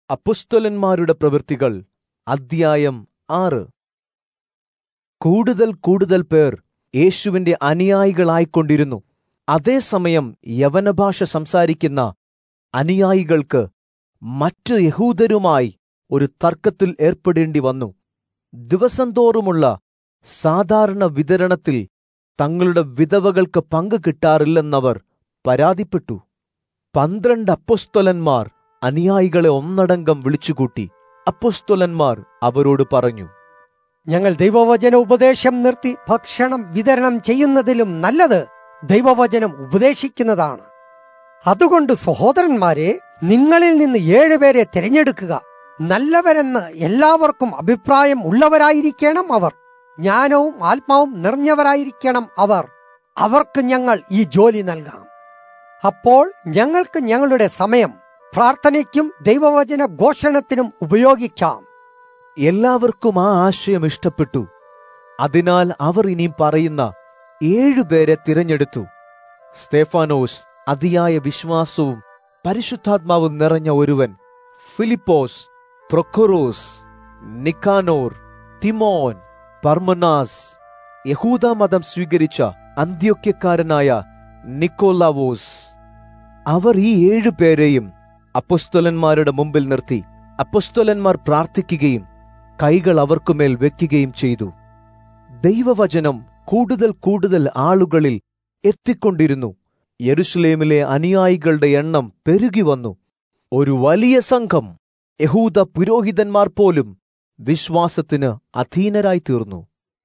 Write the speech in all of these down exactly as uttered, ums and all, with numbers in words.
അപ്പൊസ്തലന്മാരുടെ പ്രവൃത്തികൾ അദ്ധ്യായം ആറ്. കൂടുതൽ കൂടുതൽ പേർ യേശുവിന്റെ അനുയായികളായിക്കൊണ്ടിരുന്നു. അതേസമയം യവനഭാഷ സംസാരിക്കുന്ന അനുയായികൾക്ക് മറ്റു യഹൂദരുമായി ഒരു തർക്കത്തിൽ ഏർപ്പെടേണ്ടി വന്നു. ദിവസം തോറുമുള്ള സാധാരണ വിതരണത്തിൽ തങ്ങളുടെ വിധവകൾക്ക് പങ്ക് കിട്ടാറില്ലെന്നവർ പരാതിപ്പെട്ടു. പന്ത്രണ്ട് അപ്പൊസ്തലന്മാർ അനുയായികളെ ഒന്നടങ്കം വിളിച്ചുകൂട്ടി. അപ്പൊസ്തലന്മാർ അവരോട് പറഞ്ഞു, ഞങ്ങൾ ദൈവവചന ഉപദേശം നിർത്തി ഭക്ഷണം വിതരണം ചെയ്യുന്നതിലും നല്ലത് ദൈവവചനം ഉപദേശിക്കുന്നതാണ്. അതുകൊണ്ട് സഹോദരന്മാരെ, നിങ്ങളിൽ നിന്ന് ഏഴുപേരെ തിരഞ്ഞെടുക്കുക. നല്ലവരെന്ന് എല്ലാവർക്കും അഭിപ്രായം ഉള്ളവരായിരിക്കണം അവർ. ജ്ഞാനവും ആത്മാവും നിറഞ്ഞവരായിരിക്കണം അവർ. അവർക്ക് ഞങ്ങൾ ഈ ജോലി നൽകാം. അപ്പോൾ ഞങ്ങൾക്ക് ഞങ്ങളുടെ സമയം പ്രാർത്ഥനയ്ക്കും ദൈവവചന ഘോഷണത്തിനും ഉപയോഗിക്കാം. എല്ലാവർക്കും ആ ആശയം ഇഷ്ടപ്പെട്ടു. അതിനാൽ അവർ ഇനിയും പറയുന്ന ഏഴുപേരെ തിരഞ്ഞെടുത്തു. സ്തേഫാനോസ്, അതിയായ വിശ്വാസവും പരിശുദ്ധാത്മാവും നിറഞ്ഞ ഒരുവൻ; ഫിലിപ്പോസ്, പ്രൊഖൊറോസ്, നിക്കാനോർ, തിമോൻ, പർമനാസ്, യഹൂദമതം സ്വീകരിച്ച അന്ത്യോക്യക്കാരനായ നിക്കോലാവോസ്. അവർ ഈ ഏഴുപേരെയും അപ്പൊസ്തലന്മാരുടെ മുമ്പിൽ നിർത്തി. അപ്പൊസ്തലന്മാർ പ്രാർത്ഥിക്കുകയും കൈകൾ അവർക്കുമേൽ വെക്കുകയും ചെയ്തു. ദൈവവചനം കൂടുതൽ കൂടുതൽ ആളുകളിൽ എത്തിക്കൊണ്ടിരുന്നു. യെരുശലേമിലെ അനുയായികളുടെ എണ്ണം പെരുകി വന്നു. ഒരു വലിയ സംഘം യഹൂദ പുരോഹിതന്മാർ പോലും വിശ്വാസത്തിന് അധീനരായി തീർന്നു.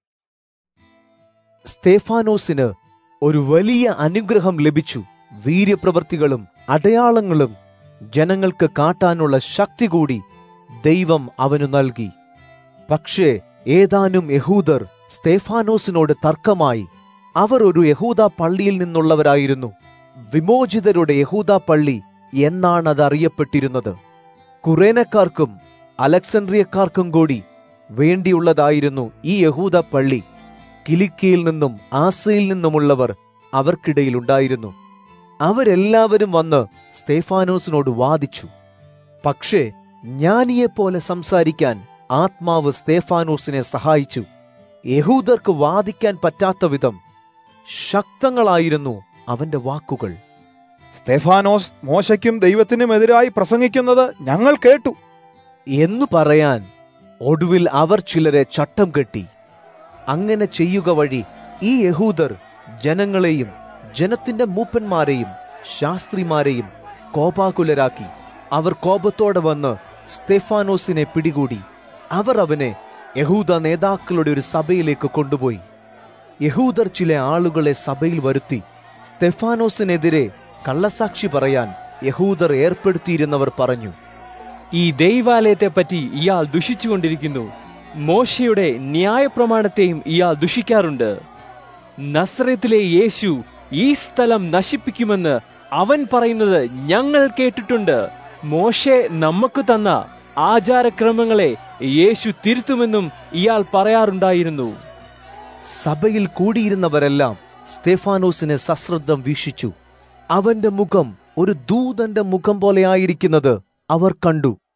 സ്തേഫാനോസിന് ഒരു വലിയ അനുഗ്രഹം ലഭിച്ചു. വീര്യപ്രവൃത്തികളും അടയാളങ്ങളും ജനങ്ങൾക്ക് കാട്ടാനുള്ള ശക്തി കൂടി ദൈവം അവനു നൽകി. പക്ഷേ ഏതാനും യഹൂദർ സ്തേഫാനോസിനോട് തർക്കമായി. അവർ ഒരു യഹൂദ പള്ളിയിൽ നിന്നുള്ളവരായിരുന്നു. വിമോചിതരുടെ യഹൂദ പള്ളി എന്നാണ് അത് അറിയപ്പെട്ടിരുന്നത്. കുറേനക്കാർക്കും അലക്സാണ്ട്രിയക്കാർക്കും കൂടി വേണ്ടിയുള്ളതായിരുന്നു ഈ യഹൂദ പള്ളി. കിലിക്കിയിൽ നിന്നും ആസയിൽ നിന്നുമുള്ളവർ അവർക്കിടയിലുണ്ടായിരുന്നു. അവരെല്ലാവരും വന്ന് സ്തേഫാനോസിനോട് വാദിച്ചു. പക്ഷേ ജ്ഞാനിയെപ്പോലെ സംസാരിക്കാൻ ആത്മാവ് സ്തേഫാനോസിനെ സഹായിച്ചു. യഹൂദർക്ക് വാദിക്കാൻ പറ്റാത്ത വിധം ശക്തങ്ങളായിരുന്നു അവന്റെ വാക്കുകൾ. സ്തേഫാനോസ് മോശയ്ക്കും ദൈവത്തിനും എതിരായി പ്രസംഗിക്കുന്നത് ഞങ്ങൾ കേട്ടു എന്നു പറയാൻ ഒടുവിൽ അവർ ചിലരെ ചട്ടം കെട്ടി. അങ്ങനെ ചെയ്യുക വഴി ഈ യഹൂദർ ജനങ്ങളെയും ജനത്തിന്റെ മൂപ്പന്മാരെയും ശാസ്ത്രിമാരെയും കോപാകുലരാക്കി. അവർ കോപത്തോടെ വന്ന് സ്തേഫാനോസിനെ പിടികൂടി. അവർ അവനെ യഹൂദ നേതാക്കളുടെ ഒരു സഭയിലേക്ക് കൊണ്ടുപോയി. യഹൂദർ ചില ആളുകളെ സഭയിൽ വരുത്തി. സ്തേഫാനോസിനെതിരെ കള്ളസാക്ഷി പറയാൻ യഹൂദർ ഏർപ്പെടുത്തിയിരുന്നവർ പറഞ്ഞു, ഈ ദൈവാലയത്തെപ്പറ്റി ഇയാൾ ദുഷിച്ചുകൊണ്ടിരിക്കുന്നു. മോശയുടെ ന്യായപ്രമാണത്തെയും ഇയാൾ ദുഷിക്കാറുണ്ട്. നസ്രത്തിലെ യേശു ഈ സ്ഥലം നശിപ്പിക്കുമെന്ന് അവൻ പറയുന്നത് ഞങ്ങൾ കേട്ടിട്ടുണ്ട്. മോശെ നമുക്ക് തന്ന ആചാരക്രമങ്ങളെ യേശു തിരുത്തുമെന്നും ഇയാൾ പറയാറുണ്ടായിരുന്നു. സഭയിൽ കൂടിയിരുന്നവരെല്ലാം സ്തേഫാനോസിനെ സശ്രദ്ധം വീക്ഷിച്ചു. അവന്റെ മുഖം ഒരു ദൂതന്റെ മുഖം പോലെയായിരിക്കുന്നത് അവർ കണ്ടു.